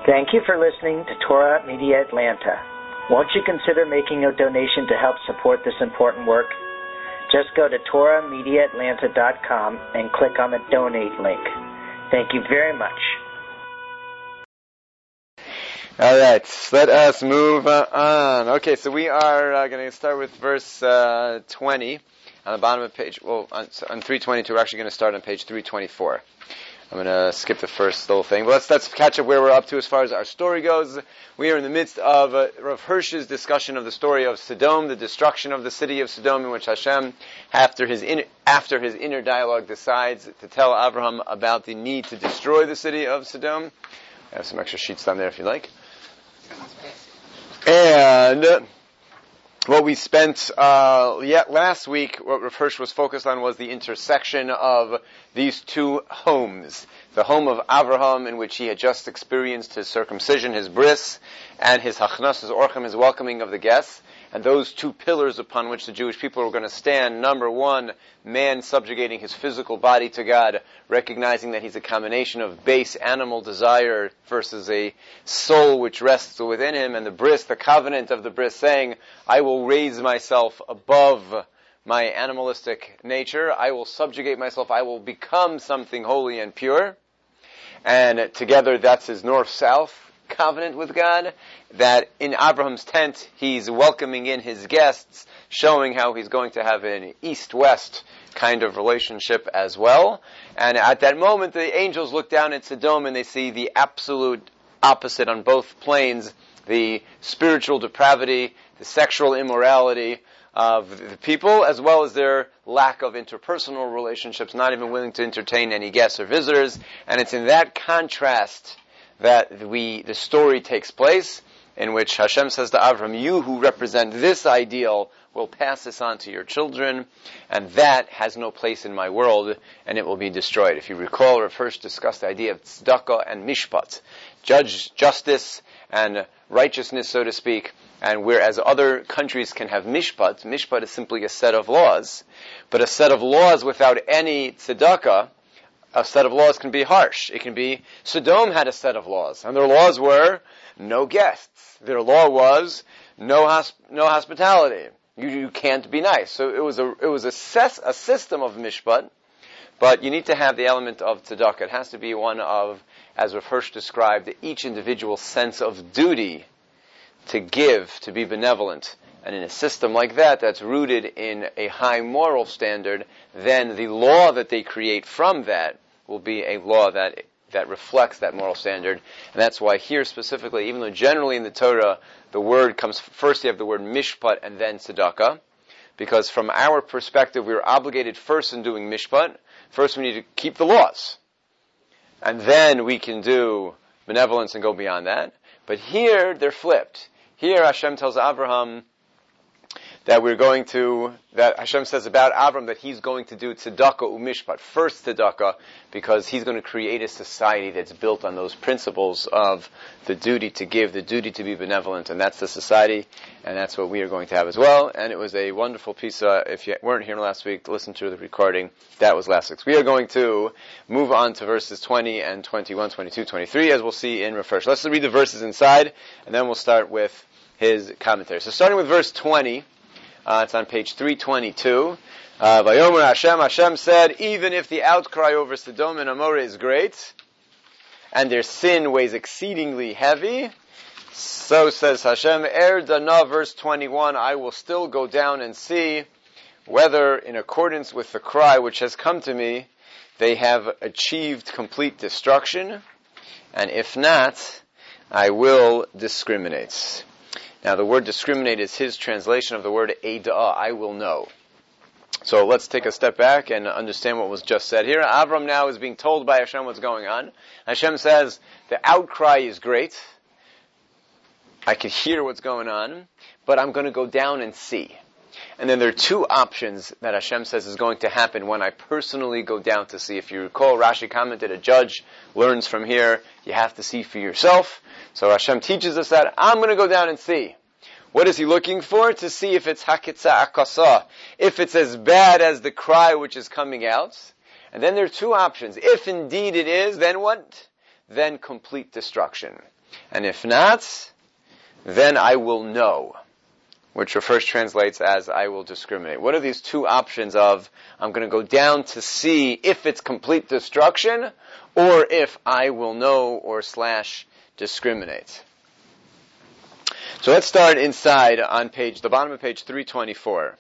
Thank you for listening to Torah Media Atlanta. Won't you consider making a donation to help support this important work? Just go to TorahMediaAtlanta.com and click on the donate link. Thank you very much. All right, let us move on. Okay, so we are going to start with verse 20 on the bottom of the page. Well, on 322, we're actually going to start on page 324. I'm going to skip the first little thing. But let's catch up where we're up to as far as our story goes. We are in the midst of Rav Hirsch's discussion of the story of Sodom, the destruction of the city of Sodom, in which Hashem, after his inner dialogue, decides to tell Abraham about the need to destroy the city of Sodom. I have some extra sheets down there if you like. And what we spent last week, what Rav Hirsch was focused on was the intersection of these two homes. The home of Avraham, in which he had just experienced his circumcision, his bris, and his hachnas, his orchim, his welcoming of the guests. And those two pillars upon which the Jewish people were going to stand. Number one, man subjugating his physical body to God, recognizing that he's a combination of base animal desire versus a soul which rests within him. And the bris, the covenant of the bris, saying, I will raise myself above my animalistic nature. I will subjugate myself. I will become something holy and pure. And together, that's his north-south covenant with God, that in Abraham's tent he's welcoming in his guests, showing how he's going to have an east-west kind of relationship as well. And at that moment the angels look down at Sodom and they see the absolute opposite on both planes, the spiritual depravity, the sexual immorality of the people, as well as their lack of interpersonal relationships, not even willing to entertain any guests or visitors. And it's in that contrast that the story takes place, in which Hashem says to Avram, you who represent this ideal will pass this on to your children, and that has no place in my world, and it will be destroyed. If you recall, we first discussed the idea of tzedakah and mishpat, justice and righteousness, so to speak, and whereas other countries can have mishpat is simply a set of laws, but a set of laws without any tzedakah, a set of laws can be harsh. It can be, Sodom had a set of laws, and their laws were no guests. Their law was no hospitality. You can't be nice. So it was a system of mishpat, but you need to have the element of tzedakah. It has to be one of, as Rav Hirsch described, each individual's sense of duty to give, to be benevolent. And in a system like that, that's rooted in a high moral standard, then the law that they create from that will be a law that reflects that moral standard. And that's why here specifically, even though generally in the Torah, the word comes first, you have the word mishpat and then tzedakah, because from our perspective, we're obligated first in doing mishpat. First we need to keep the laws. And then we can do benevolence and go beyond that. But here, they're flipped. Here Hashem tells Abraham that Hashem says about Avram that he's going to do tzedakah umishpat, first tzedakah, because he's going to create a society that's built on those principles of the duty to give, the duty to be benevolent, and that's the society, and that's what we are going to have as well. And it was a wonderful piece, if you weren't here last week, to listen to the recording, that was last week's. We are going to move on to verses 20 and 21, 22, 23, as we'll see in Rav Hirsch. Let's read the verses inside, and then we'll start with his commentary. So starting with verse 20, it's on page 322. Vayomer Hashem said, even if the outcry over Sodom and Amorah is great, and their sin weighs exceedingly heavy, so says Hashem, Dana, verse 21, I will still go down and see whether, in accordance with the cry which has come to me, they have achieved complete destruction, and if not, I will discriminate. Now, the word discriminate is his translation of the word eida'ah, I will know. So let's take a step back and understand what was just said here. Avram now is being told by Hashem what's going on. Hashem says, the outcry is great. I can hear what's going on, but I'm going to go down and see. And then there are two options that Hashem says is going to happen when I personally go down to see. If you recall, Rashi commented, a judge learns from here, you have to see for yourself. So Hashem teaches us that I'm going to go down and see. What is he looking for? To see if it's hakitza akasa, if it's as bad as the cry which is coming out. And then there are two options. If indeed it is, then what? then complete destruction. And if not, then I will know, which first translates as I will discriminate. What are these two options of I'm going to go down to see if it's complete destruction or if I will know or / discriminate? So let's start inside on the bottom of page 324.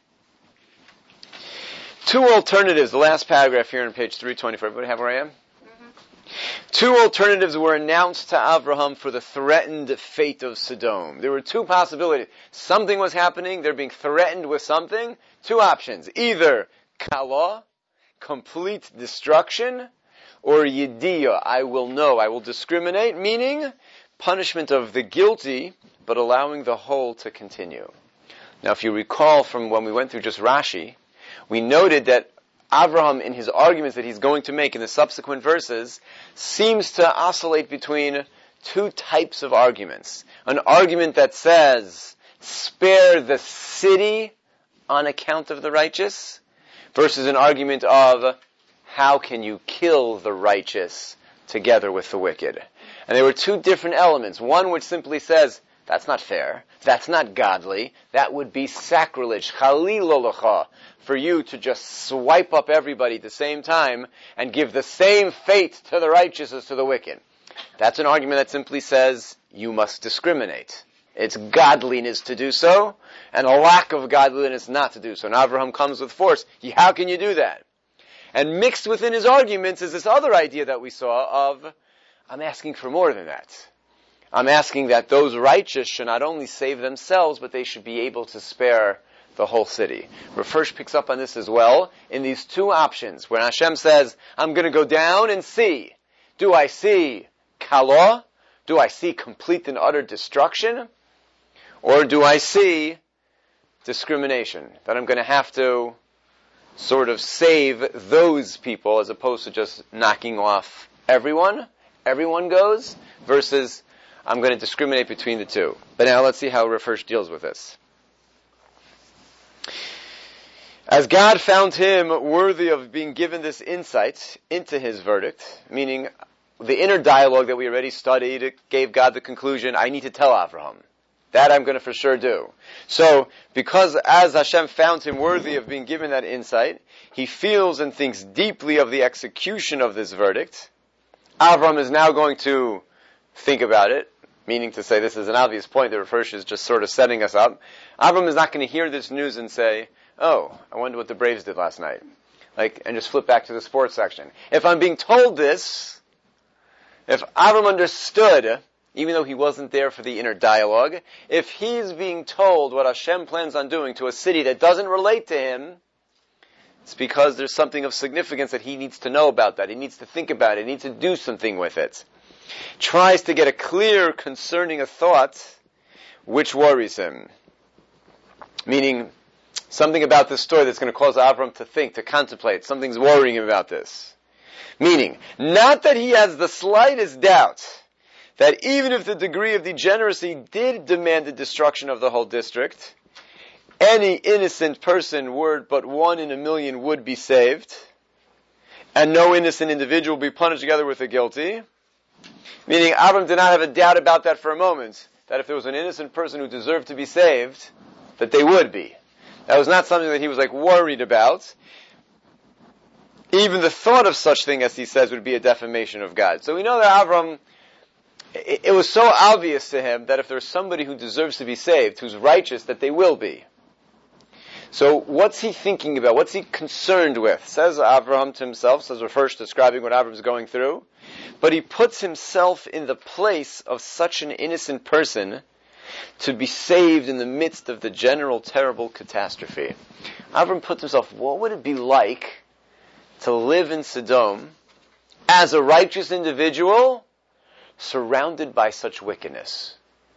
Two alternatives, the last paragraph here on page 324. Everybody have where I am? Two alternatives were announced to Avraham for the threatened fate of Sodom. There were two possibilities. Something was happening, they're being threatened with something. Two options. Either kala, complete destruction, or yediyah, I will know, I will discriminate, meaning punishment of the guilty, but allowing the whole to continue. Now if you recall from when we went through just Rashi, we noted that Avraham, in his arguments that he's going to make in the subsequent verses, seems to oscillate between two types of arguments. An argument that says, spare the city on account of the righteous, versus an argument of, how can you kill the righteous together with the wicked? And there were two different elements. One which simply says, that's not fair, that's not godly, that would be sacrilege, chalilolacha, for you to just swipe up everybody at the same time and give the same fate to the righteous as to the wicked. That's an argument that simply says you must discriminate. It's godliness to do so, and a lack of godliness not to do so. And Avraham comes with force. How can you do that? And mixed within his arguments is this other idea that we saw of, I'm asking for more than that. I'm asking that those righteous should not only save themselves, but they should be able to spare the whole city. Rav picks up on this as well in these two options, where Hashem says, I'm going to go down and see. Do I see kala? Do I see complete and utter destruction? Or do I see discrimination? That I'm going to have to sort of save those people as opposed to just knocking off everyone. Everyone goes, versus I'm going to discriminate between the two. But now let's see how Rav deals with this. As God found him worthy of being given this insight into his verdict, meaning the inner dialogue that we already studied, it gave God the conclusion, I need to tell Avraham. That I'm going to for sure do. So, because as Hashem found him worthy of being given that insight, he feels and thinks deeply of the execution of this verdict. Avraham is now going to think about it, meaning to say this is an obvious point that Rav is just sort of setting us up. Avraham is not going to hear this news and say, oh, I wonder what the Braves did last night. And just flip back to the sports section. If I'm being told this, if Avraham understood, even though he wasn't there for the inner dialogue, if he's being told what Hashem plans on doing to a city that doesn't relate to him, it's because there's something of significance that he needs to know about that. He needs to think about it. He needs to do something with it. Tries to get a clear concerning a thought which worries him. Meaning, something about this story that's going to cause Avram to think, to contemplate. Something's worrying him about this. Meaning, not that he has the slightest doubt that even if the degree of degeneracy did demand the destruction of the whole district, any innocent person, word but one in a million, would be saved, and no innocent individual will be punished together with the guilty. Meaning, Avram did not have a doubt about that for a moment, that if there was an innocent person who deserved to be saved, that they would be. That was not something that he was worried about. Even the thought of such thing, as he says, would be a defamation of God. So we know that Avram, it was so obvious to him that if there's somebody who deserves to be saved, who's righteous, that they will be. So what's he thinking about? What's he concerned with? Says Avraham to himself, says we're first describing what Avram's going through, but he puts himself in the place of such an innocent person to be saved in the midst of the general terrible catastrophe. Avram puts himself, what would it be like to live in Sodom as a righteous individual surrounded by such wickedness?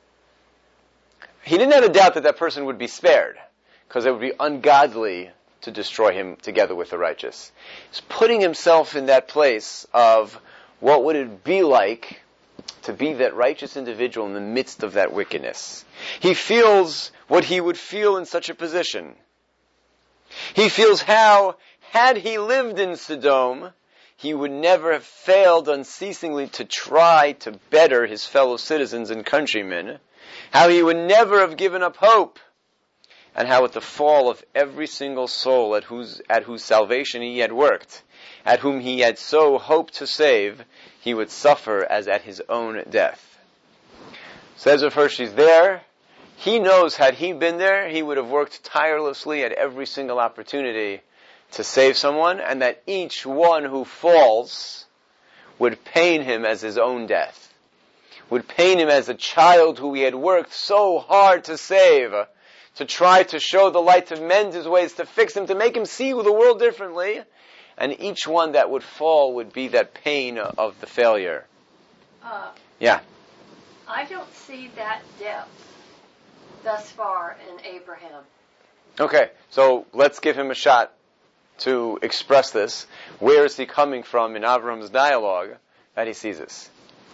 He didn't have a doubt that that person would be spared, because it would be ungodly to destroy him together with the righteous. He's putting himself in that place of what would it be like to be that righteous individual in the midst of that wickedness. He feels what he would feel in such a position. He feels how, had he lived in Sodom, he would never have failed unceasingly to try to better his fellow citizens and countrymen, how he would never have given up hope, and how at the fall of every single soul at whose salvation he had worked, at whom he had so hoped to save, he would suffer as at his own death. Says Rav Hirsch, he's there. He knows had he been there, he would have worked tirelessly at every single opportunity to save someone, and that each one who falls would pain him as his own death, would pain him as a child who he had worked so hard to save, to try to show the light, to mend his ways, to fix him, to make him see the world differently, and each one that would fall would be that pain of the failure. Yeah. I don't see that depth thus far in Abraham. Okay, so let's give him a shot to express this. Where is he coming from in Avraham's dialogue that he sees this?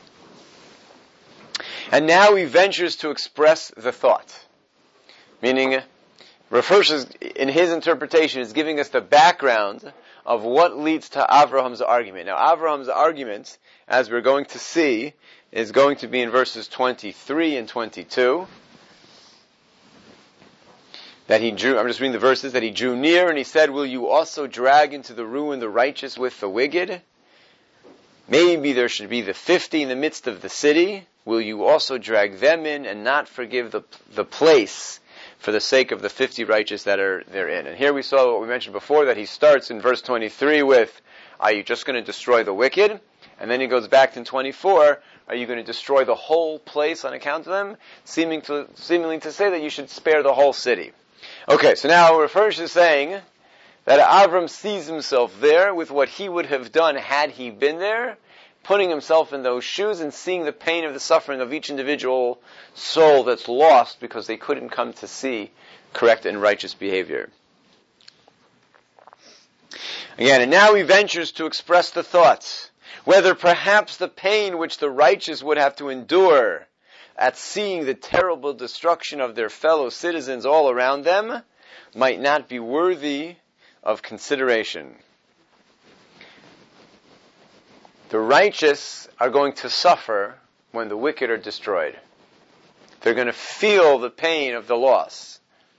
And now he ventures to express the thought. Meaning, Rav Hirsch is, in his interpretation, is giving us the background of what leads to Avraham's argument. Now, Avraham's argument, as we're going to see, is going to be in verses 23 and 22. That he drew, I'm just reading the verses, that he drew near and he said, will you also drag into the ruin the righteous with the wicked? Maybe there should be the 50 in the midst of the city. Will you also drag them in and not forgive the place for the sake of the 50 righteous that are therein? And here we saw what we mentioned before, that he starts in verse 23 with, are you just going to destroy the wicked? And then he goes back to 24, are you going to destroy the whole place on account of them? Seemingly to say that you should spare the whole city. Okay, so now Rav Hirsch is saying that Avram sees himself there with what he would have done had he been there, putting himself in those shoes and seeing the pain of the suffering of each individual soul that's lost because they couldn't come to see correct and righteous behavior. Again, and now he ventures to express the thoughts, whether perhaps the pain which the righteous would have to endure at seeing the terrible destruction of their fellow citizens all around them might not be worthy of consideration. The righteous are going to suffer when the wicked are destroyed. They're going to feel the pain of the loss.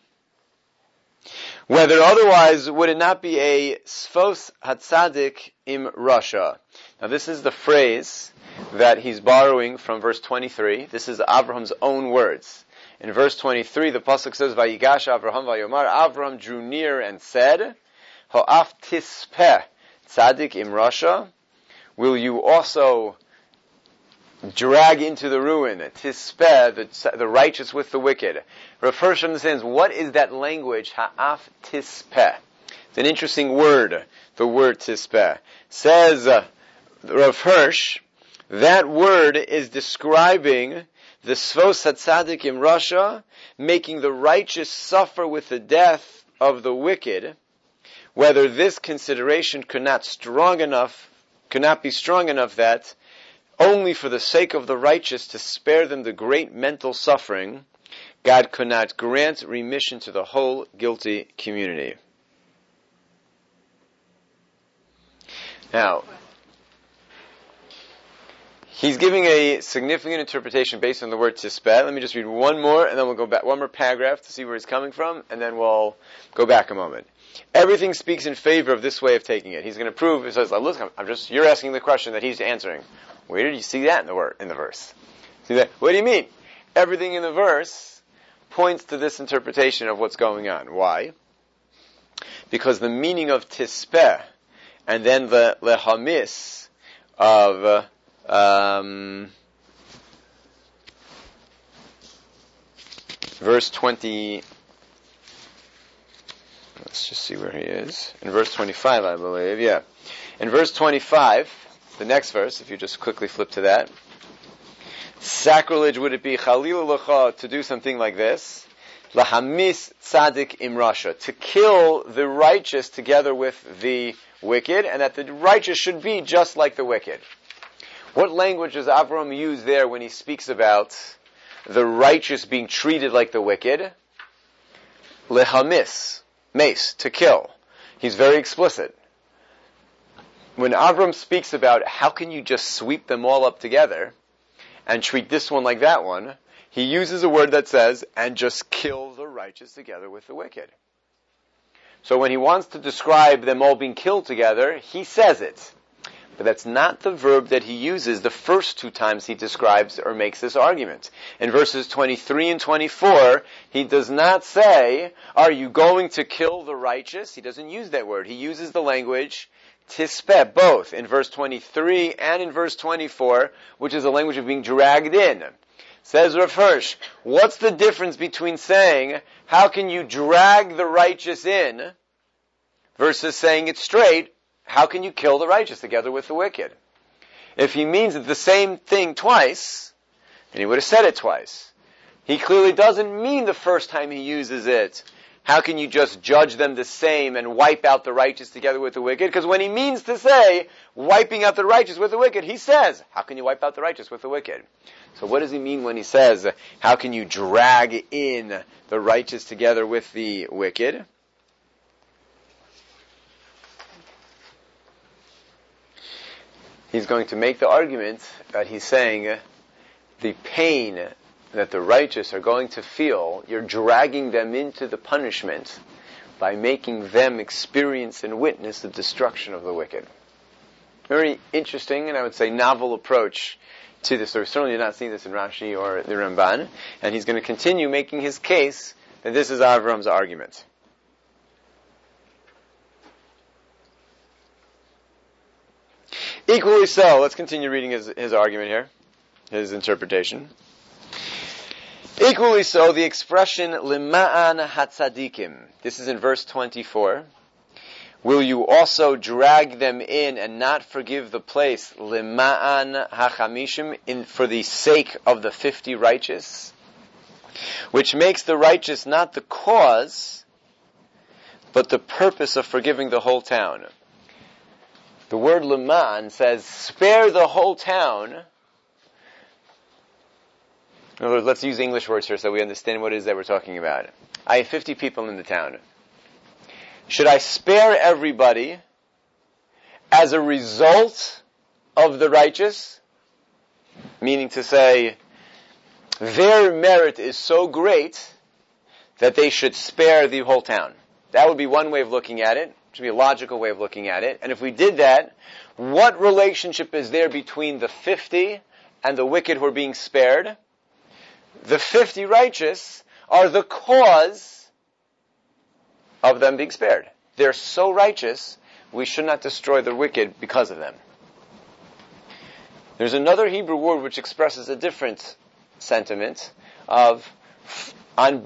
Whether otherwise, would it not be a sfos hatzadik im rasha? Now this is the phrase that he's borrowing from verse 23. This is Avraham's own words. In verse 23, the pasuk says, Vayigash Avraham vayomar, Avram drew near and said, Ha'af tispeh tzadik im rasha, will you also drag into the ruin, tispeh, the righteous with the wicked? Rav Hirsch understands, what is that language, ha'af tispeh? It's an interesting word, the word tispeh. Says Rav Hirsch, that word is describing the Sfos HaTzadik im Rasha, making the righteous suffer with the death of the wicked, whether this consideration could not be strong enough that, only for the sake of the righteous to spare them the great mental suffering, God could not grant remission to the whole guilty community. Now, he's giving a significant interpretation based on the word tispeh. Let me just read one more, and then we'll go back, one more paragraph to see where he's coming from, and then we'll go back a moment. Everything speaks in favor of this way of taking it. He's going to prove, he says, listen, you're asking the question that he's answering. Where did you see that in the verse? See that? What do you mean? Everything in the verse points to this interpretation of what's going on. Why? Because the meaning of tispeh, and then the lehamis of verse 20, let's just see where he is. In verse 25, I believe, yeah. In verse 25, the next verse, if you just quickly flip to that, sacrilege would it be, chalil lecha, to do something like this, lahamis tzadik im rasha, to kill the righteous together with the wicked, and that the righteous should be just like the wicked. What language does Avram use there when he speaks about the righteous being treated like the wicked? Lehamis, mace, to kill. He's very explicit. when Avram speaks about how can you just sweep them all up together and treat this one like that one, he uses a word that says, and just kill the righteous together with the wicked. So when he wants to describe them all being killed together, he says it. But that's not the verb that he uses the first two times he describes or makes this argument. In verses 23 and 24, he does not say, are you going to kill the righteous? He doesn't use that word. He uses the language tispeh, both in verse 23 and in verse 24, which is the language of being dragged in. Says Rav Hirsch, what's the difference between saying, how can you drag the righteous in, versus saying it straight, how can you kill the righteous together with the wicked? If he means the same thing twice, then he would have said it twice. He clearly doesn't mean the first time he uses it, how can you just judge them the same and wipe out the righteous together with the wicked? Because when he means to say, wiping out the righteous with the wicked, he says, how can you wipe out the righteous with the wicked? So what does he mean when he says, how can you drag in the righteous together with the wicked? He's going to make the argument that he's saying the pain that the righteous are going to feel, you're dragging them into the punishment by making them experience and witness the destruction of the wicked. Very interesting, and I would say novel approach to this. We're certainly not seeing this in Rashi or the Ramban, and he's going to continue making his case that this is Avram's argument. Equally so, let's continue reading his argument here, his interpretation. Equally so, the expression lima'an hatzadikim. This is in verse 24. Will you also drag them in and not forgive the place lima'an hachamishim, for the sake of the 50 righteous, which makes the righteous not the cause, but the purpose of forgiving the whole town. The word lima'an says, spare the whole town. In other words, let's use English words here so we understand what it is that we're talking about. I have 50 people in the town. Should I spare everybody as a result of the righteous? Meaning to say, their merit is so great that they should spare the whole town. That would be one way of looking at it. It should be a logical way of looking at it. And if we did that, what relationship is there between the 50 and the wicked who are being spared? The 50 righteous are the cause of them being spared. They're so righteous, we should not destroy the wicked because of them. There's another Hebrew word which expresses a different sentiment of not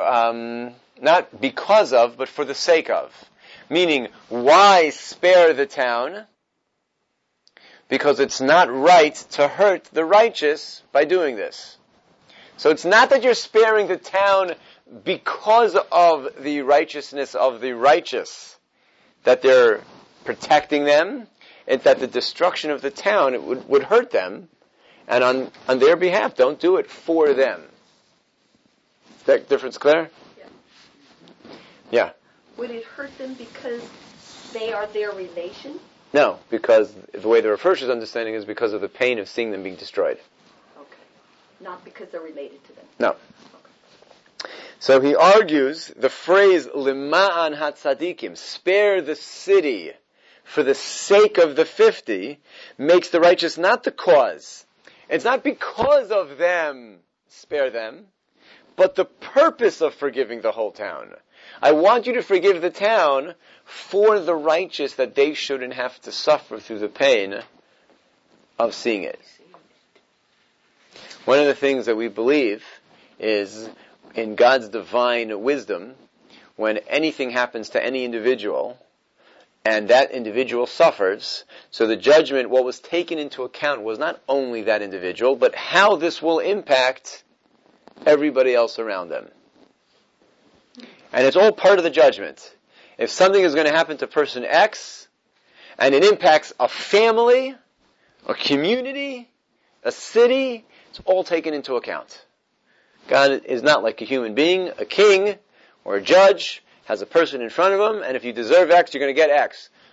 because of, but for the sake of. Meaning, why spare the town? Because it's not right to hurt the righteous by doing this. So it's not that you're sparing the town because of the righteousness of the righteous, that they're protecting them. It's that the destruction of the town would hurt them, and on their behalf, don't do it for them. Is that difference clear? Yeah. Would it hurt them because they are their relation? No, because the way the Rav Hirsch is understanding is because of the pain of seeing them being destroyed. Not because they're related to them. No. Okay. So he argues the phrase lima'an hatzadikim, spare the city for the sake of the 50, makes the righteous not the cause. It's not because of them, spare them, but the purpose of forgiving the whole town. I want you to forgive the town for the righteous, that they shouldn't have to suffer through the pain of seeing it. One of the things that we believe is in God's divine wisdom, when anything happens to any individual, and that individual suffers, so the judgment, what was taken into account was not only that individual, but how this will impact everybody else around them. And it's all part of the judgment. If something is going to happen to person X, and it impacts a family, a community, a city, it's all taken into account. God is not like a human being. A king or a judge has a person in front of him, and if you deserve X, you're going to get X.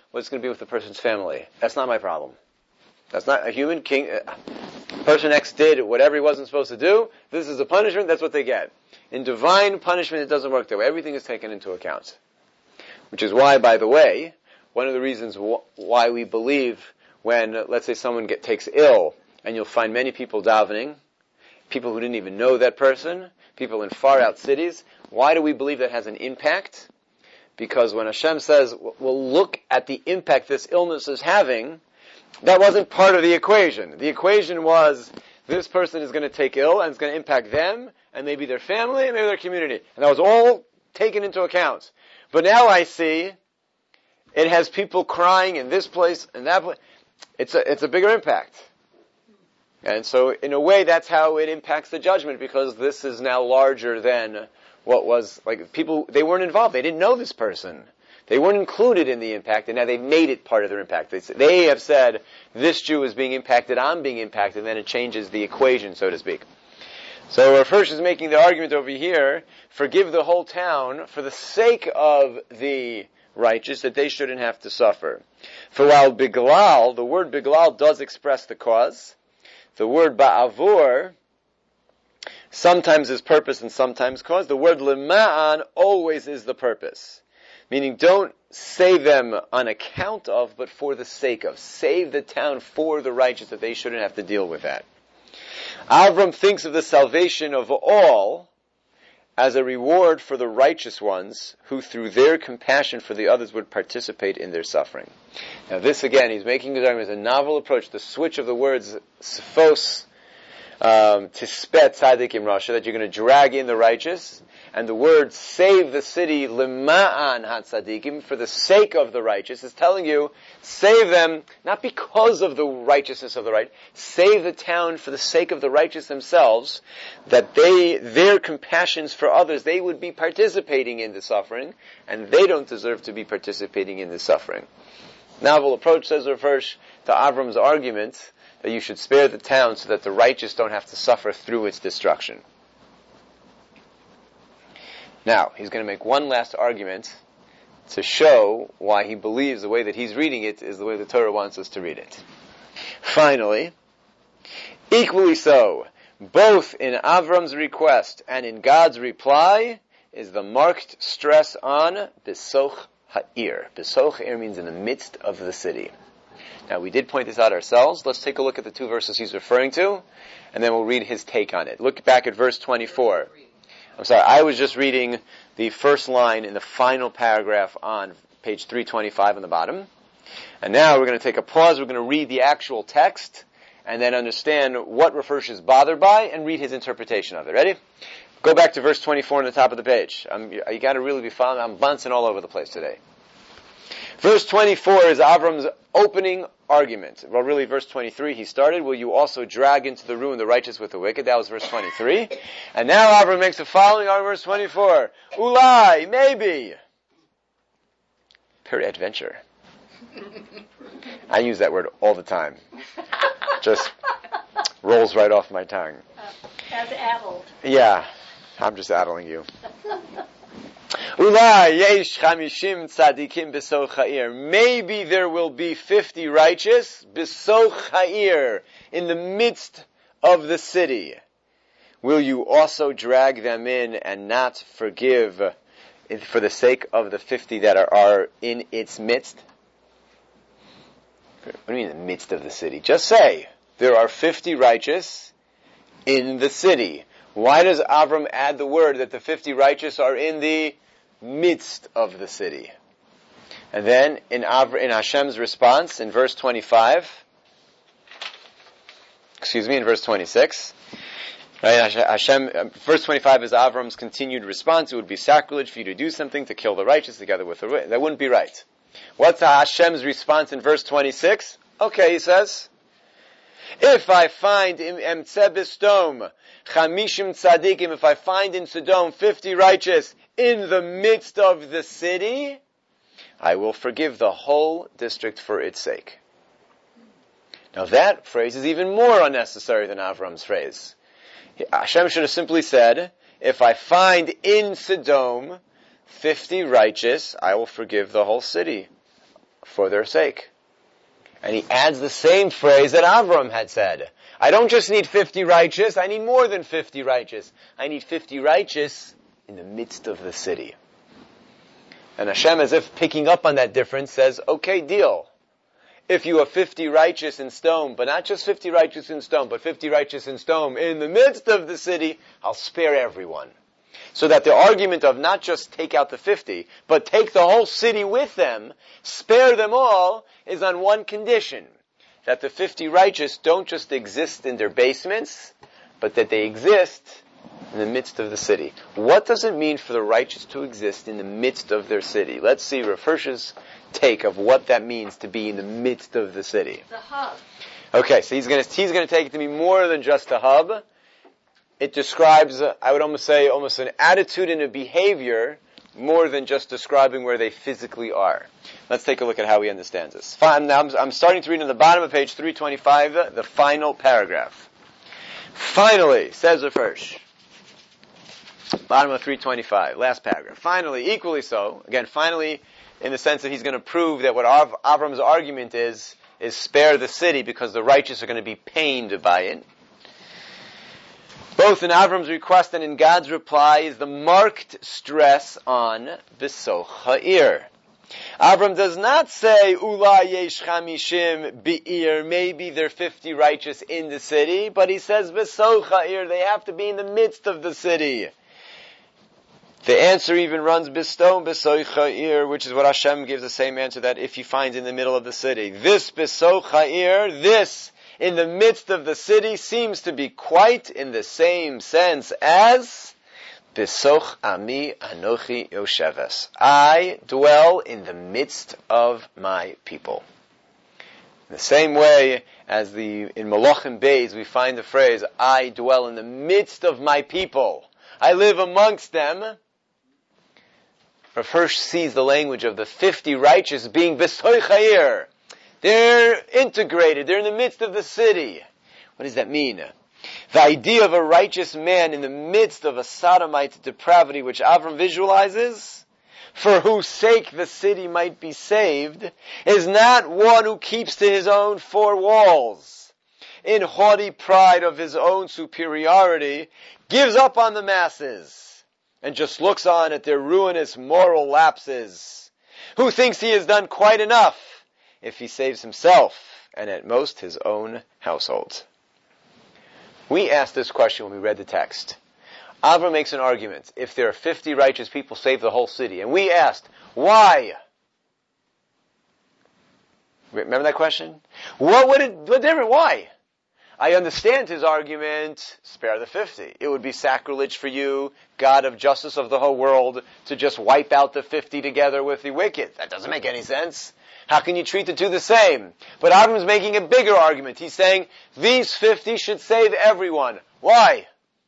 what's going to be with the person's family. That's not my problem. That's not a human king. Person X did whatever he wasn't supposed to do. This is a punishment. That's what they get. In divine punishment, it doesn't work that way. Everything is taken into account. Which is why, by the way, one of the reasons why we believe when, let's say, someone takes ill, and you'll find many people davening, people who didn't even know that person, people in far out cities. Why do we believe that has an impact? Because when Hashem says, well, look at the impact this illness is having, that wasn't part of the equation. The equation was, this person is going to take ill, and it's going to impact them, and maybe their family, and maybe their community. And that was all taken into account. But now I see, it has people crying in this place and that place. It's a bigger impact. And so, in a way, that's how it impacts the judgment, because this is now larger than what was, like, people, they weren't involved. They didn't know this person. They weren't included in the impact, and now they've made it part of their impact. They have said, this Jew is being impacted, I'm being impacted, and then it changes the equation, so to speak. So Rav Hirsch is making the argument over here, forgive the whole town for the sake of the righteous, that they shouldn't have to suffer. For while Biglal, the word Biglal does express the cause, the word Ba'avur sometimes is purpose and sometimes cause. The word Lema'an always is the purpose. Meaning, don't save them on account of, but for the sake of. Save the town for the righteous, that they shouldn't have to deal with that. Avram thinks of the salvation of all as a reward for the righteous ones, who through their compassion for the others would participate in their suffering. Now this again, he's making the argument as a novel approach, the switch of the words sphos, tispet tzadikim rasha, that you're going to drag in the righteous, and the word save the city lema'an hatzadikim, for the sake of the righteous, is telling you, save them, not because of the righteousness of the right, save the town for the sake of the righteous themselves, that their compassions for others, they would be participating in the suffering, and they don't deserve to be participating in the suffering. Novel approach, says Rav Hirsch, to Avram's argument, that you should spare the town so that the righteous don't have to suffer through its destruction. Now, he's going to make one last argument to show why he believes the way that he's reading it is the way the Torah wants us to read it. Finally, equally so, both in Avram's request and in God's reply, is the marked stress on Besoch Ha'ir. Besoch Ha'ir means in the midst of the city. Now, we did point this out ourselves. Let's take a look at the two verses he's referring to, and then we'll read his take on it. Look back at verse 24. I'm sorry, I was just reading the first line in the final paragraph on page 325 on the bottom. And now we're going to take a pause, we're going to read the actual text, and then understand what Rav Hirsch is bothered by, and read his interpretation of it. Ready? Go back to verse 24 on the top of the page. You got to really be following. I'm bouncing all over the place today. Verse 24 is Avram's opening argument. Well, really, verse 23, he started, will you also drag into the ruin the righteous with the wicked? That was verse 23. And now Avram makes the following argument, verse 24. Ulai, maybe. Peradventure. I use that word all the time. Just rolls right off my tongue. As addled. Yeah, I'm just addling you. Ulai yesh 50 tzadikim besoch ha'ir. Maybe there will be 50 righteous besoch ha'ir, in the midst of the city. Will you also drag them in and not forgive for the sake of the 50 that are in its midst? What do you mean, the midst of the city? Just say, there are 50 righteous in the city. Why does Avram add the word that the 50 righteous are in the midst of the city? And then in Hashem's response in verse 26, right? Verse 25 is Avram's continued response. It would be sacrilege for you to do something to kill the righteous together with the wicked. That wouldn't be right. What's Hashem's response in verse 26? Okay, he says, if I find in Emtzebistom Chamishim Tzadikim, if I find in Sodom 50 righteous in the midst of the city, I will forgive the whole district for its sake. Now that phrase is even more unnecessary than Avram's phrase. Hashem should have simply said, if I find in Sodom 50 righteous, I will forgive the whole city. for their sake. And he adds the same phrase that Avram had said. I don't just need 50 righteous, I need more than 50 righteous. I need 50 righteous in the midst of the city. And Hashem, as if picking up on that difference, says, okay, deal. If you have 50 righteous in stone, but not just 50 righteous in stone, but 50 righteous in stone in the midst of the city, I'll spare everyone. So that the argument of not just take out the 50, but take the whole city with them, spare them all, is on one condition. That the 50 righteous don't just exist in their basements, but that they exist in the midst of the city. What does it mean for the righteous to exist in the midst of their city? Let's see Rav Hirsch's take of what that means to be in the midst of the city. The hub. Okay, so he's going to take it to be more than just a hub. It describes, I would almost say, almost an attitude and a behavior more than just describing where they physically are. Let's take a look at how he understands this. Now I'm starting to read on the bottom of page 325, the final paragraph. Finally, says Rav Hirsch, bottom of 325, last paragraph. Finally, equally so, again, finally, in the sense that he's going to prove that what Avram's argument is spare the city because the righteous are going to be pained by it. Both in Avram's request and in God's reply is the marked stress on Besoch Ha'ir. Avram does not say, Ula yesh chamishim bi'ir, maybe there are 50 righteous in the city, but he says Besoch Ha'ir, they have to be in the midst of the city. The answer even runs Biston Besoch Ha'ir, which is what Hashem gives the same answer that if he finds in the middle of the city. This Besoch Ha'ir, this in the midst of the city seems to be quite in the same sense as Besoch Ami Anochi Yosheves. I dwell in the midst of my people. In the same way as in Malachim Beis we find the phrase, I dwell in the midst of my people. I live amongst them. Rav Hirsch sees the language of the 50 righteous being Besoch Ha'ir. They're integrated. They're in the midst of the city. What does that mean? The idea of a righteous man in the midst of a sodomite depravity, which Avram visualizes, for whose sake the city might be saved, is not one who keeps to his own four walls, in haughty pride of his own superiority, gives up on the masses, and just looks on at their ruinous moral lapses, who thinks he has done quite enough, if he saves himself, and at most his own household. We asked this question when we read the text. Avram makes an argument. If there are 50 righteous people, save the whole city. And we asked, why? Remember that question? What different? Why? I understand his argument, spare the 50. It would be sacrilege for you, God of justice of the whole world, to just wipe out the 50 together with the wicked. That doesn't make any sense. How can you treat the two the same? But Avram's making a bigger argument. He's saying, these 50 should save everyone. Why?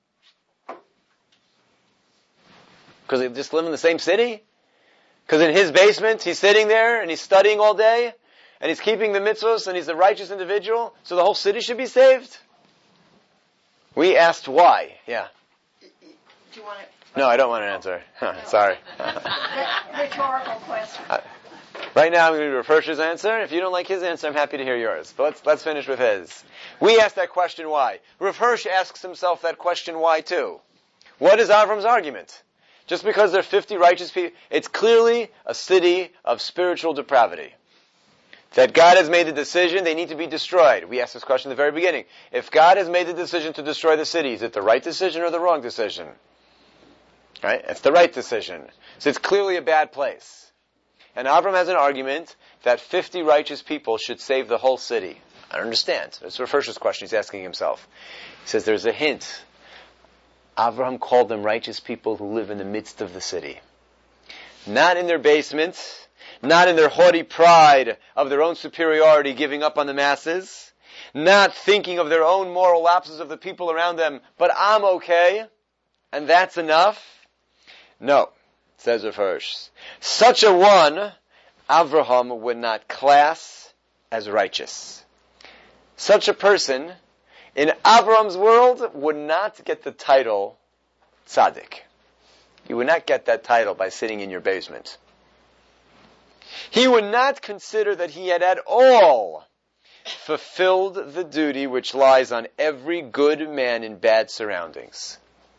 Because they just live in the same city? Because in his basement, he's sitting there and he's studying all day, and he's keeping the mitzvahs, and he's a righteous individual, so the whole city should be saved? We asked why. Yeah. Do you want to... No, I don't want an answer. Sorry. Rhetorical question. Right now I'm going to Rav Hirsch's answer. If you don't like his answer, I'm happy to hear yours. But let's finish with his. We asked that question why. Rav Hirsch asks himself that question why too. What is Avram's argument? Just because there are 50 righteous people, it's clearly a city of spiritual depravity. That God has made the decision, they need to be destroyed. We asked this question at the very beginning. If God has made the decision to destroy the city, is it the right decision or the wrong decision? Right? It's the right decision. So it's clearly a bad place. And Avram has an argument that 50 righteous people should save the whole city. I don't understand. That's Rav Hirsch's question he's asking himself. He says there's a hint. Avram called them righteous people who live in the midst of the city. Not in their basements, not in their haughty pride of their own superiority giving up on the masses, not thinking of their own moral lapses of the people around them, but I'm okay, and that's enough. No. Says Rav Hirsch, such a one, Avraham would not class as righteous. Such a person, in Avraham's world, would not get the title tzaddik. You would not get that title by sitting in your basement. he would not consider that he had at all fulfilled the duty which lies on every good man in bad surroundings.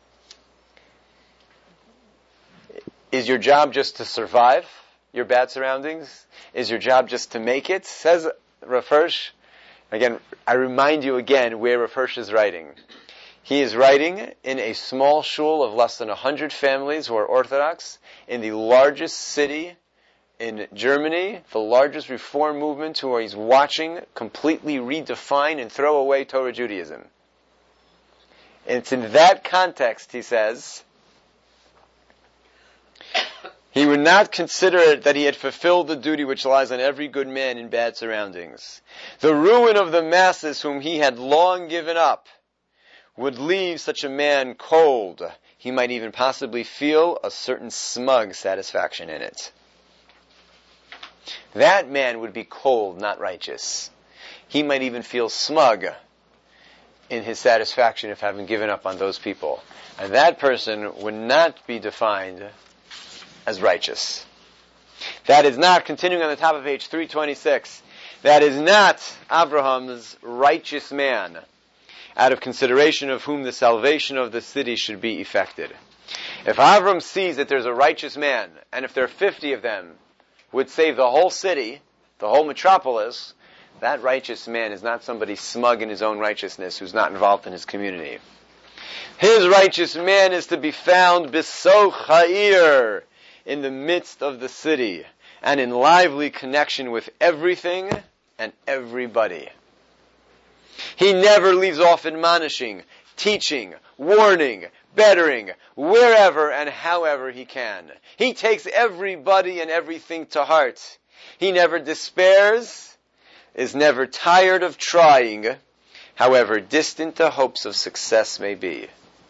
Is your job just to survive your bad surroundings? Is your job just to make it? Says Rav Hirsch. Again, I remind you again where Rav Hirsch is writing. He is writing in a small shul of less than 100 families who are Orthodox in the largest city in Germany, the largest reform movement, who he's watching completely redefine and throw away Torah Judaism. And it's in that context, he says, he would not consider that he had fulfilled the duty which lies on every good man in bad surroundings. The ruin of the masses whom he had long given up would leave such a man cold. He might even possibly feel a certain smug satisfaction in it. That man would be cold, not righteous. He might even feel smug in his satisfaction of having given up on those people. And that person would not be defined as righteous. That is not, continuing on the top of page 326, that is not Abraham's righteous man, out of consideration of whom the salvation of the city should be effected. If Avram sees that there's a righteous man, and if there are 50 of them would save the whole city, the whole metropolis, that righteous man is not somebody smug in his own righteousness who's not involved in his community. His righteous man is to be found besoch ha'ir, in the midst of the city, and in lively connection with everything and everybody. He never leaves off admonishing, teaching, warning, bettering, wherever and however he can. He takes everybody and everything to heart. He never despairs, is never tired of trying, however distant the hopes of success may be.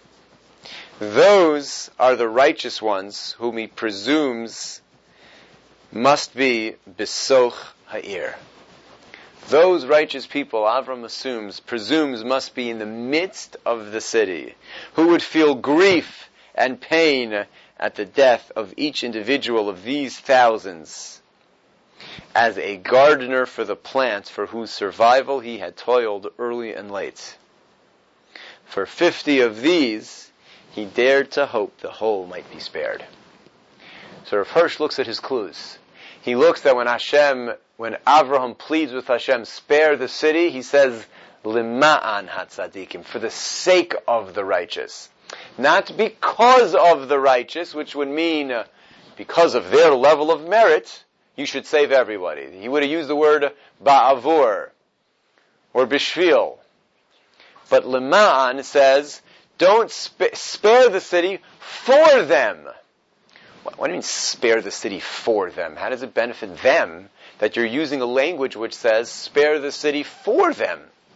Those are the righteous ones whom he presumes must be besoch ha'ir. Those righteous people, Avram presumes must be in the midst of the city, who would feel grief and pain at the death of each individual of these thousands, as a gardener for the plant for whose survival he had toiled early and late. For 50 of these, he dared to hope the whole might be spared. So Rav Hirsch looks at his clues. He looks at when Avraham pleads with Hashem, spare the city, he says, Lima'an hatzadikim, for the sake of the righteous. Not because of the righteous, which would mean because of their level of merit, you should save everybody. He would have used the word ba'avur, or bishvil. But Lima'an says, don't spare the city for them. What do you mean spare the city for them? How does it benefit them that you're using a language which says spare the city for them?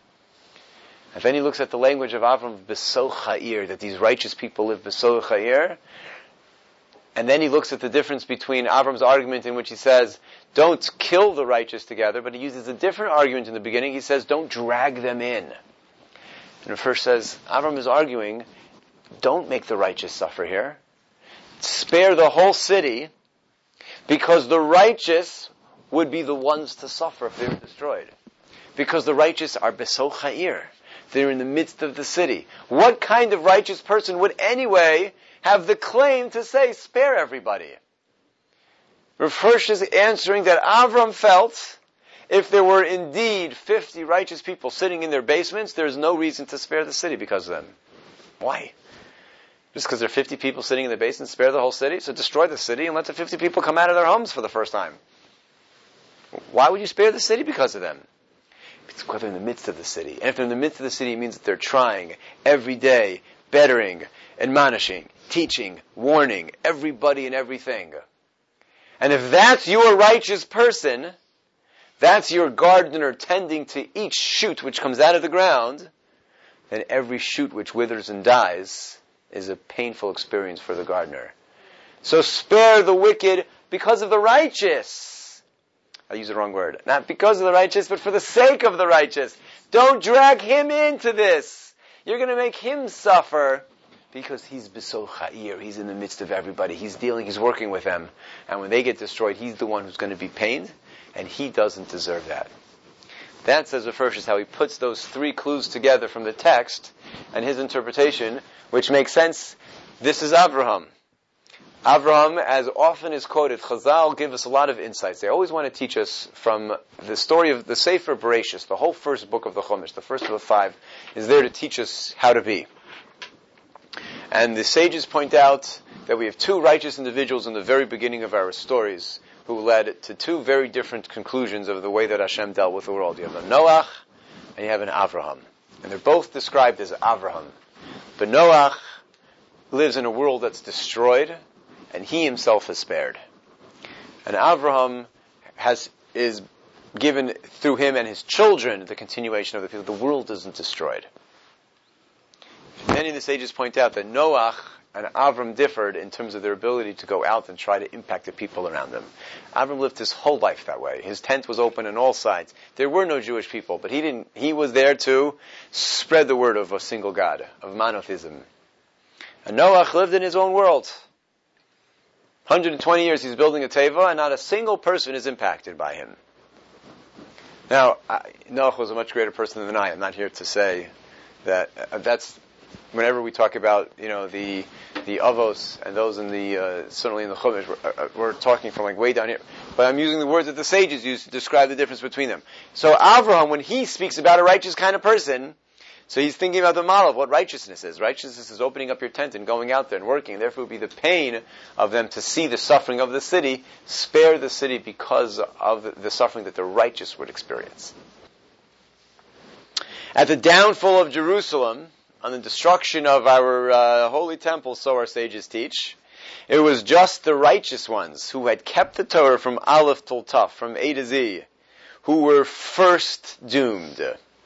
And then he looks at the language of Avram besoch ha'ir, that these righteous people live besoch ha'ir. And then he looks at the difference between Avram's argument in which he says don't kill the righteous together, but he uses a different argument in the beginning. He says don't drag them in. And first says, Avram is arguing, don't make the righteous suffer here. Spare the whole city, because the righteous would be the ones to suffer if they were destroyed. Because the righteous are besoch ha'ir. They're in the midst of the city. What kind of righteous person would anyway have the claim to say, spare everybody? Rav Hirsch is answering that Avram felt if there were indeed 50 righteous people sitting in their basements, there's no reason to spare the city because of them. Why? Just because there are 50 people sitting in the basement, spare the whole city? So destroy the city and let the 50 people come out of their homes for the first time. Why would you spare the city because of them? It's because they're in the midst of the city. And if they're in the midst of the city, it means that they're trying every day, bettering, admonishing, teaching, warning, everybody and everything. And if that's your righteous person, that's your gardener tending to each shoot which comes out of the ground, then every shoot which withers and dies is a painful experience for the gardener. So spare the wicked because of the righteous. I use the wrong word. Not because of the righteous, but for the sake of the righteous. Don't drag him into this. You're going to make him suffer Because he's B'soch Ha'ir, he's in the midst of everybody, he's working with them, and when they get destroyed, he's the one who's going to be pained, and he doesn't deserve that. That, says Rav Hirsch, is how he puts those three clues together from the text and his interpretation, which makes sense. This is Avraham. Avraham, as often is quoted, Chazal give us a lot of insights. They always want to teach us from the story of the Sefer Bereshis, the whole first book of the Chumash, the first of the 5, is there to teach us how to be. And the sages point out that we have two righteous individuals in the very beginning of our stories who led to two very different conclusions of the way that Hashem dealt with the world. You have a Noach and you have an Avraham. And they're both described as Avraham. But Noach lives in a world that's destroyed, and he himself is spared. And Avraham is given through him and his children the continuation of the people. The world isn't destroyed. Many of the sages point out that Noach and Avram differed in terms of their ability to go out and try to impact the people around them. Avram lived his whole life that way. His tent was open on all sides. There were no Jewish people, but he was there to spread the word of a single God, of monotheism. And Noach lived in his own world. 120 years he's building a teva, and not a single person is impacted by him. Now, Noach was a much greater person than I. I'm not here to say that that's. Whenever we talk about, the avos and those in the certainly in the Chumash, we're talking from like way down here. But I'm using the words that the sages use to describe the difference between them. So Avraham, when he speaks about a righteous kind of person, so he's thinking about the model of what righteousness is. Righteousness is opening up your tent and going out there and working. And therefore, it would be the pain of them to see the suffering of the city, spare the city because of the suffering that the righteous would experience. At the downfall of Jerusalem, on the destruction of our holy temple, so our sages teach, it was just the righteous ones who had kept the Torah from Aleph till Taf, from A to Z, who were first doomed.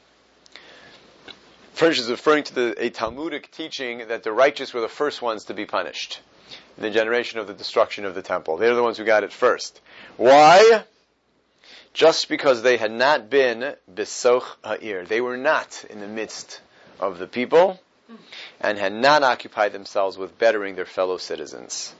First is referring to a Talmudic teaching that the righteous were the first ones to be punished in the generation of the destruction of the temple. They're the ones who got it first. Why? Just because they had not been B'soch Ha'ir. They were not in the midst of the people, and had not occupied themselves with bettering their fellow citizens.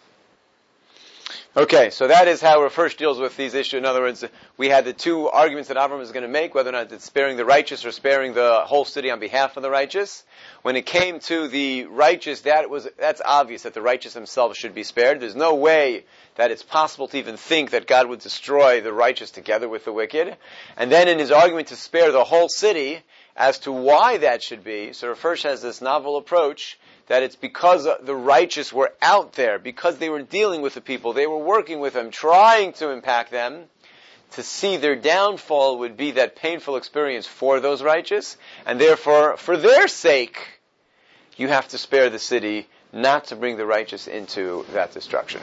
Okay, so that is how Rav Hirsch deals with these issues. In other words, we had the two arguments that Avram is going to make, whether or not it's sparing the righteous or sparing the whole city on behalf of the righteous. When it came to the righteous, that's obvious that the righteous themselves should be spared. There's no way that it's possible to even think that God would destroy the righteous together with the wicked. And then in his argument to spare the whole city, as to why that should be, so Rav Hirsch has this novel approach that it's because the righteous were out there, because they were dealing with the people, they were working with them, trying to impact them. To see their downfall would be that painful experience for those righteous, and therefore, for their sake, you have to spare the city, not to bring the righteous into that destruction.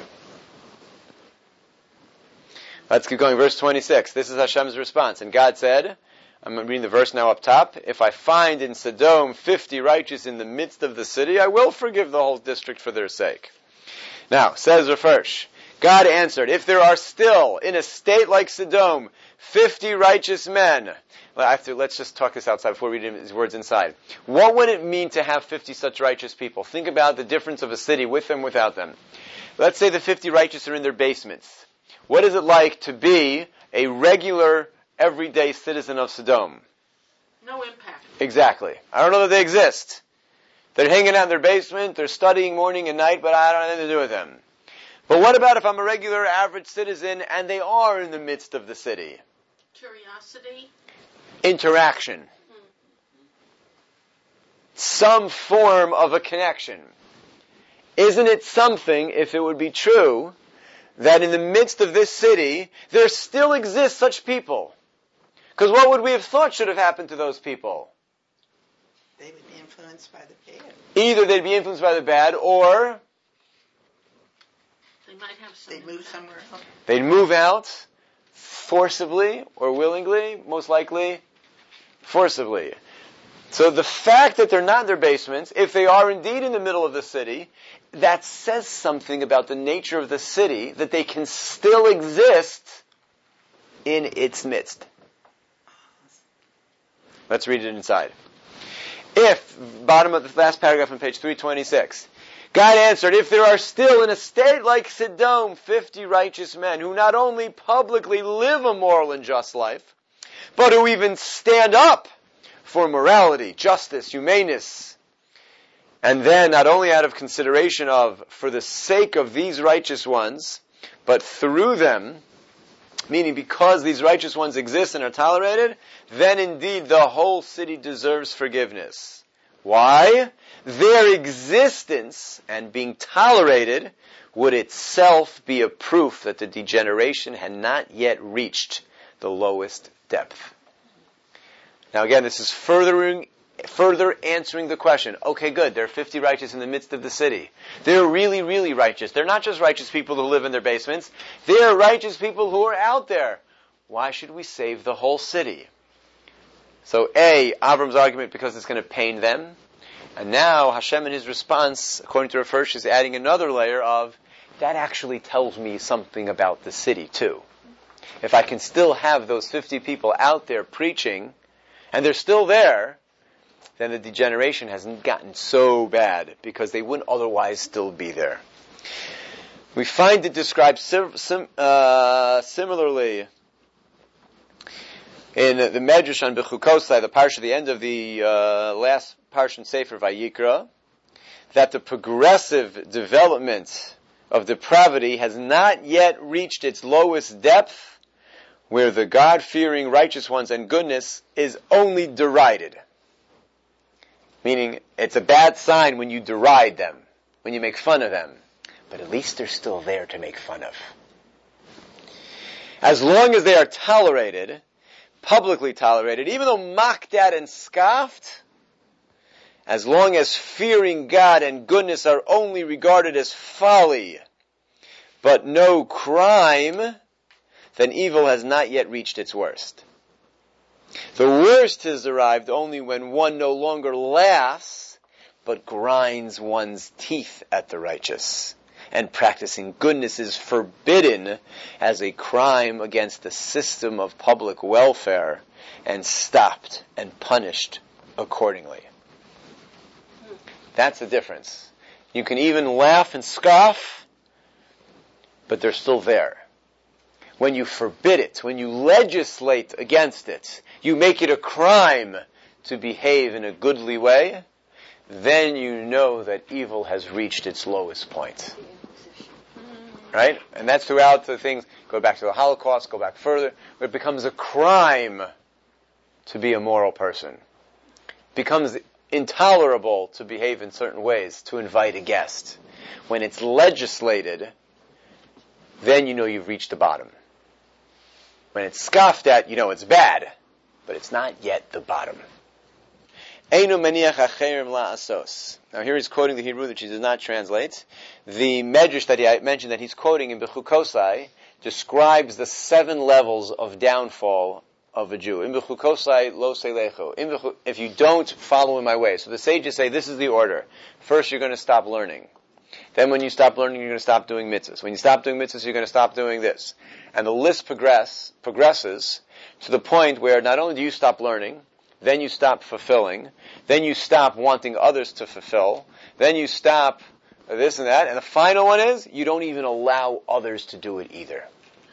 Let's keep going. Verse 26. This is Hashem's response. And God said, I'm reading the verse now up top, if I find in Sodom 50 righteous in the midst of the city, I will forgive the whole district for their sake. Now, says Rav Hirsch, God answered, if there are still, in a state like Sodom, 50 righteous men, let's just talk this outside before we read these words inside. What would it mean to have 50 such righteous people? Think about the difference of a city with them, without them. Let's say the 50 righteous are in their basements. What is it like to be a regular, everyday citizen of Sodom? No impact. Exactly. I don't know that they exist. They're hanging out in their basement, they're studying morning and night, but I don't have anything to do with them. But what about if I'm a regular, average citizen, and they are in the midst of the city? Curiosity. Interaction. Some form of a connection. Isn't it something, if it would be true, that in the midst of this city, there still exist such people? Because what would we have thought should have happened to those people? They would be influenced by the bad. Either they'd be influenced by the bad, or They might have some. They'd move somewhere else. they'd move out forcibly or willingly, most likely forcibly. So the fact that they're not in their basements, if they are indeed in the middle of the city, that says something about the nature of the city, that they can still exist in its midst. Let's read it inside. If, bottom of the last paragraph on page 326, God answered, if there are still in a state like Sodom 50 righteous men who not only publicly live a moral and just life, but who even stand up for morality, justice, humaneness, and then not only out of consideration of, for the sake of these righteous ones, but through them, meaning because these righteous ones exist and are tolerated, then indeed the whole city deserves forgiveness. Why? Their existence and being tolerated would itself be a proof that the degeneration had not yet reached the lowest depth. Now again, this is further answering the question. Okay, good, there are 50 righteous in the midst of the city. They're really, really righteous. They're not just righteous people who live in their basements. They're righteous people who are out there. Why should we save the whole city? So Avram's argument, because it's going to pain them. And now Hashem in his response, according to Rav Hirsch, is adding another layer of, that actually tells me something about the city too. If I can still have those 50 people out there preaching, and they're still there, then the degeneration hasn't gotten so bad, because they wouldn't otherwise still be there. We find it described similarly in the Medrash on Bechukosai, the parsha, the end of the last parsha in Sefer Vayikra, that the progressive development of depravity has not yet reached its lowest depth, where the God-fearing righteous ones and goodness is only derided. Meaning, it's a bad sign when you deride them, when you make fun of them. But at least they're still there to make fun of. As long as they are tolerated, publicly tolerated, even though mocked at and scoffed, as long as fearing God and goodness are only regarded as folly, but no crime, then evil has not yet reached its worst. The worst is arrived only when one no longer laughs, but grinds one's teeth at the righteous. And practicing goodness is forbidden as a crime against the system of public welfare, and stopped and punished accordingly. That's the difference. You can even laugh and scoff, but they're still there. When you forbid it, when you legislate against it, you make it a crime to behave in a goodly way, then you know that evil has reached its lowest point. Right? And that's throughout the things. Go back to the Holocaust, go back further, where it becomes a crime to be a moral person. It becomes intolerable to behave in certain ways, to invite a guest. When it's legislated, then you know you've reached the bottom. When it's scoffed at, you know it's bad, but it's not yet the bottom. Einu maniach acherim la'asos. Now here he's quoting the Hebrew that he does not translate. The Medrash that I mentioned that he's quoting in Bechukosai describes the 7 levels of downfall of a Jew. In Bechukosai lo selecho. If you don't follow in my way. So the sages say this is the order. First you're going to stop learning. Then when you stop learning, you're going to stop doing mitzvahs. When you stop doing mitzvahs, you're going to stop doing this. And the list progresses to the point where not only do you stop learning, then you stop fulfilling, then you stop wanting others to fulfill, then you stop this and that, and the final one is, you don't even allow others to do it either.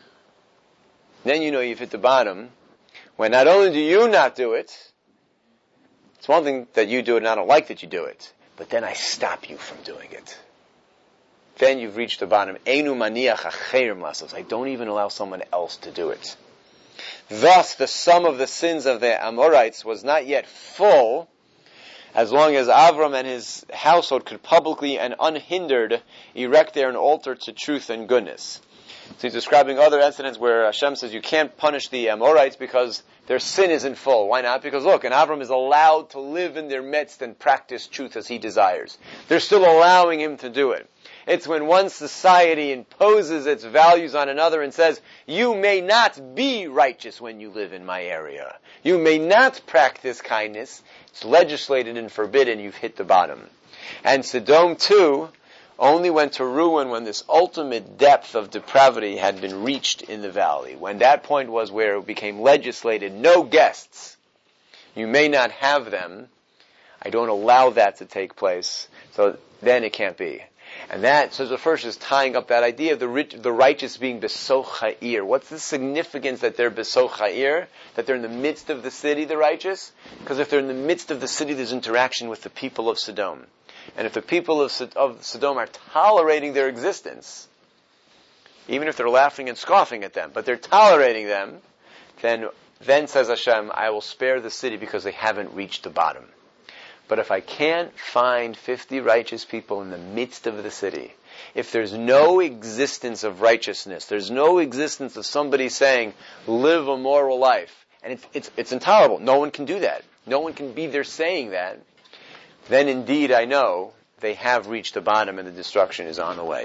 Then you know you've hit the bottom, when not only do you not do it, it's one thing that you do it and I don't like that you do it, but then I stop you from doing it. Then you've reached the bottom. Einu maniach acherim lasos. I don't even allow someone else to do it. Thus, the sum of the sins of the Amorites was not yet full, as long as Avram and his household could publicly and unhindered erect there an altar to truth and goodness. So he's describing other incidents where Hashem says you can't punish the Amorites because their sin isn't full. Why not? Because look, and Avram is allowed to live in their midst and practice truth as he desires. They're still allowing him to do it. It's when one society imposes its values on another and says, you may not be righteous when you live in my area. You may not practice kindness. It's legislated and forbidden. You've hit the bottom. And Sodom too only went to ruin when this ultimate depth of depravity had been reached in the valley. When that point was where it became legislated, no guests. You may not have them I don't allow that to take place. So then it can't be. And that, so the first is tying up that idea of the righteous being besoch ha'ir. What's the significance that they're besoch ha'ir? That they're in the midst of the city, the righteous? Because if they're in the midst of the city, there's interaction with the people of Sodom. And if the people of Sodom are tolerating their existence, even if they're laughing and scoffing at them, but they're tolerating them, then says Hashem, I will spare the city because they haven't reached the bottom. But if I can't find 50 righteous people in the midst of the city, if there's no existence of righteousness, there's no existence of somebody saying, live a moral life, and it's intolerable. No one can do that. No one can be there saying that. Then indeed I know they have reached the bottom and the destruction is on the way.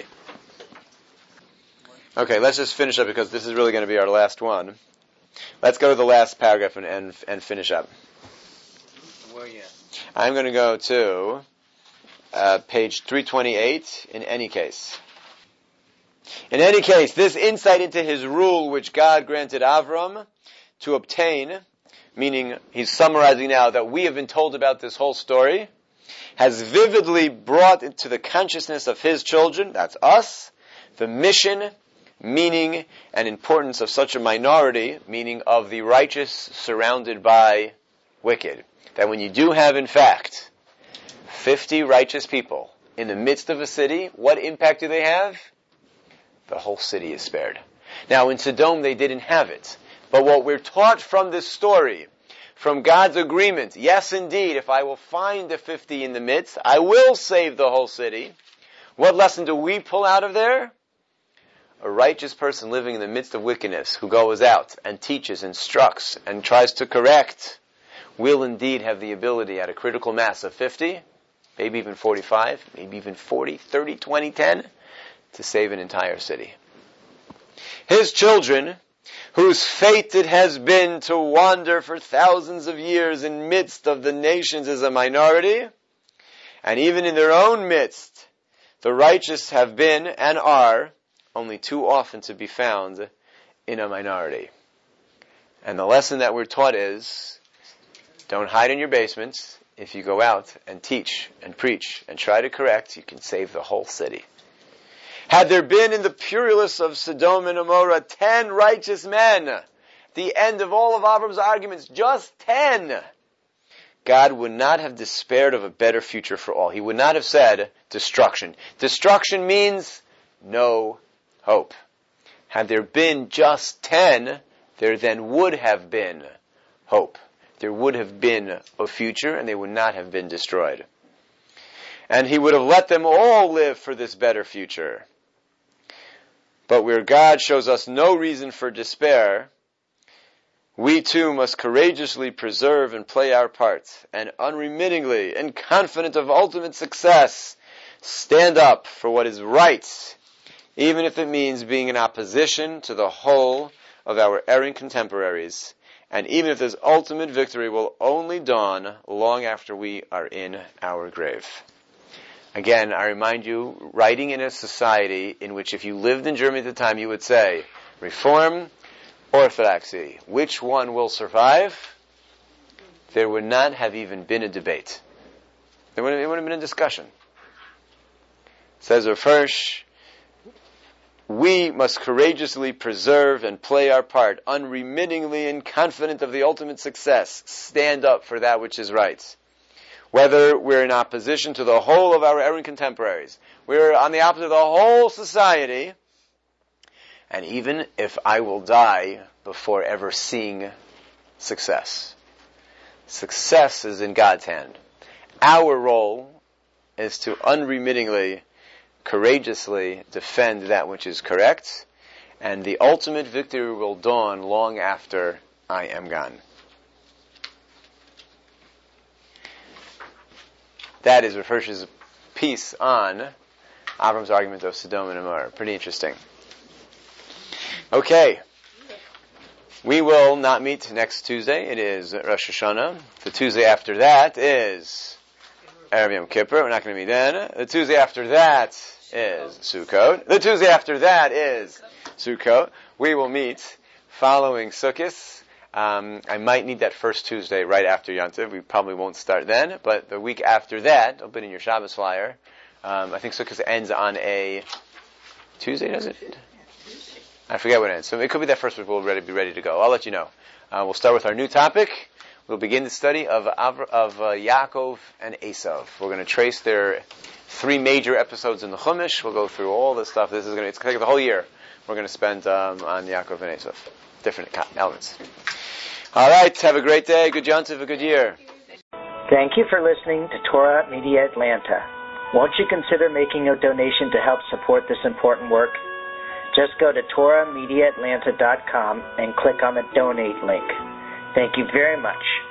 Okay, let's just finish up because this is really going to be our last one. Let's go to the last paragraph and finish up. Where are you at? I'm going to go to page 328 in any case. In any case, this insight into his rule which God granted Avram to obtain, meaning he's summarizing now that we have been told about this whole story, has vividly brought into the consciousness of his children, that's us, the mission, meaning, and importance of such a minority, meaning of the righteous surrounded by wicked. That when you do have, in fact, 50 righteous people in the midst of a city, what impact do they have? The whole city is spared. Now, in Sodom, they didn't have it. But what we're taught from this story, from God's agreement, yes, indeed, if I will find the 50 in the midst, I will save the whole city. What lesson do we pull out of there? A righteous person living in the midst of wickedness, who goes out and teaches, instructs, and tries to correct, will indeed have the ability at a critical mass of 50, maybe even 45, maybe even 40, 30, 20, 10, to save an entire city. His children, whose fate it has been to wander for thousands of years in midst of the nations as a minority, and even in their own midst, the righteous have been and are only too often to be found in a minority. And the lesson that we're taught is, don't hide in your basements. If you go out and teach and preach and try to correct, you can save the whole city. Had there been in the purulus of Sodom and Gomorrah 10 righteous men, the end of all of Avram's arguments, just 10, God would not have despaired of a better future for all. He would not have said destruction. Destruction means no hope. Had there been just 10, there then would have been hope. There would have been a future, and they would not have been destroyed. And he would have let them all live for this better future. But where God shows us no reason for despair, we too must courageously preserve and play our part, and unremittingly and confident of ultimate success, stand up for what is right, even if it means being in opposition to the whole of our erring contemporaries, and even if this ultimate victory will only dawn long after we are in our grave. Again, I remind you, writing in a society in which if you lived in Germany at the time, you would say, Reform, Orthodoxy, which one will survive? There would not have even been a debate. There wouldn't have been a discussion. Says Rav Hirsch, we must courageously preserve and play our part, unremittingly and confident of the ultimate success, stand up for that which is right. Whether we're in opposition to the whole of our erring contemporaries, we're on the opposite of the whole society, and even if I will die before ever seeing success. Success is in God's hand. Our role is to unremittingly, courageously defend that which is correct, and the ultimate victory will dawn long after I am gone. That is Rav Hirsch's piece on Avram's argument of Sodom and Gomorrah. Pretty interesting. Okay. We will not meet next Tuesday. It is Rosh Hashanah. The Tuesday after that is Erev Yom Kippur. We're not going to meet then. The Tuesday after that is Sukkot. The Tuesday after that is Sukkot. We will meet following Sukkot I might need that first Tuesday right after Yontiv. We probably won't start then, but the week after that, I'll put in your Shabbos flyer. I think Sukkot ends on a Tuesday, does it? I forget when it ends. So it could be that first week we'll be ready to go. I'll let you know. We'll start with our new topic. We'll begin the study of Yaakov and Esav. We're going to trace their 3 major episodes in the Chumash. We'll go through all this stuff. It's going to take the whole year. We're going to spend on Yaakov and Esav. Different elements. All right. Have a great day. Good Yontiv, a good year. Thank you for listening to Torah Media Atlanta. Won't you consider making a donation to help support this important work? Just go to TorahMediaAtlanta.com and click on the donate link. Thank you very much.